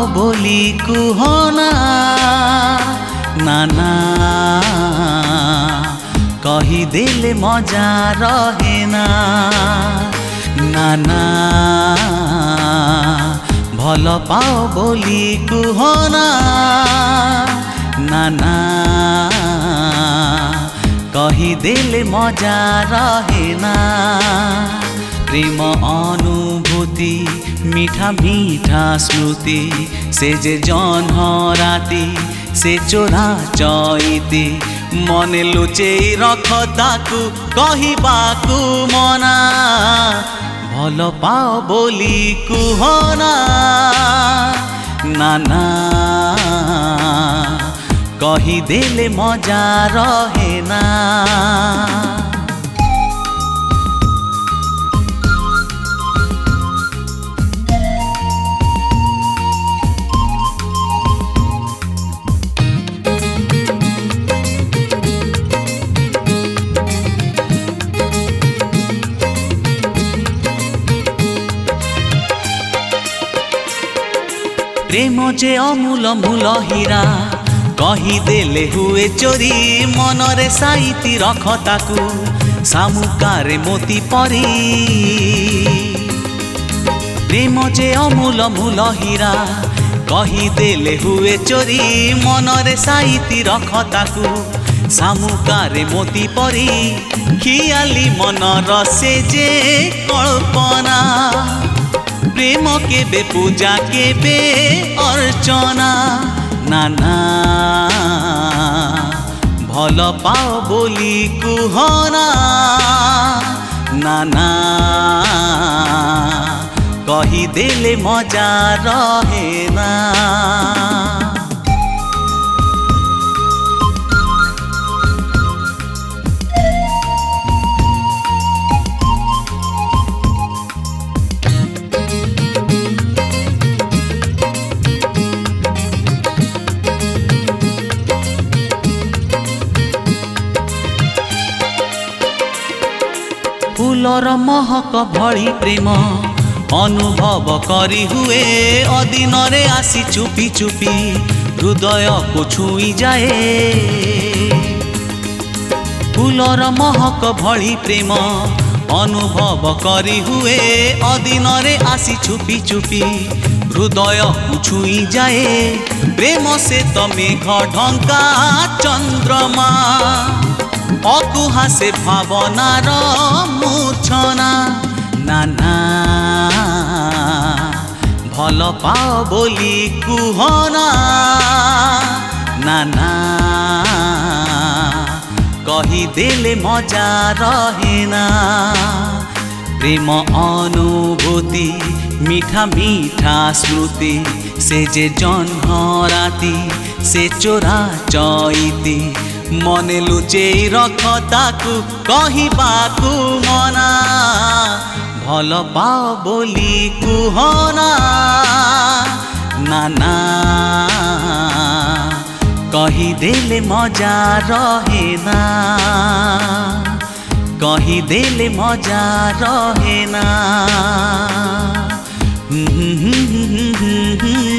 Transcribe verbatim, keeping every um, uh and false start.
बोली कुहना नाना कही देले मजा रहेना नाना भल पाओ बोली कुहना नाना कही देले मजा रहेना प्रेम अनुभूति मीठा मीठा स्मृति से जे जन्ह राति से चोरा चईती मने लुचे रख ताकू कहिबाकू मना भल पाओ बोली कुहना नाना कही देले मजा रहेना। प्रेम जे अमूल मूल हीरा कही देले हुए चोरी मनरे साइती रख ताकू सामुकारे मोती परी प्रेम जे अमूल मूल हीरा कही देले हुए चोरी मनरे साइती रख ताकू सामुकारे मोती परी खियाली मनर से जे कल्पना प्रेम के बे पूजा के बे अर्चना नाना भल पाओ बोली कुहना नाना कही देले मजा रहेना। फूलर महक भली प्रेम अनुभव करी हुए अदिन रे आसी चुपी चुपी हृदय को छुई जाए फूलर महक भली प्रेम अनुभव करी हुए अदिन रे आसी चुपी चुपी हृदय को छुई जाए प्रेम से तमे ढंका चंद्रमा अकुहा से भावनार मूर्छना नाना भल पाओ बोली कुहना नाना कही देले मजा रहेना प्रेम अनुभूति मीठा मीठा स्मृति से जे जन्ह राति से चोरा चईती मने लुचे रख ताकू कहिबाकू मना भल पाओ बोली कुहना नाना कही देले मजा रहेना कही देले मजा रहेना।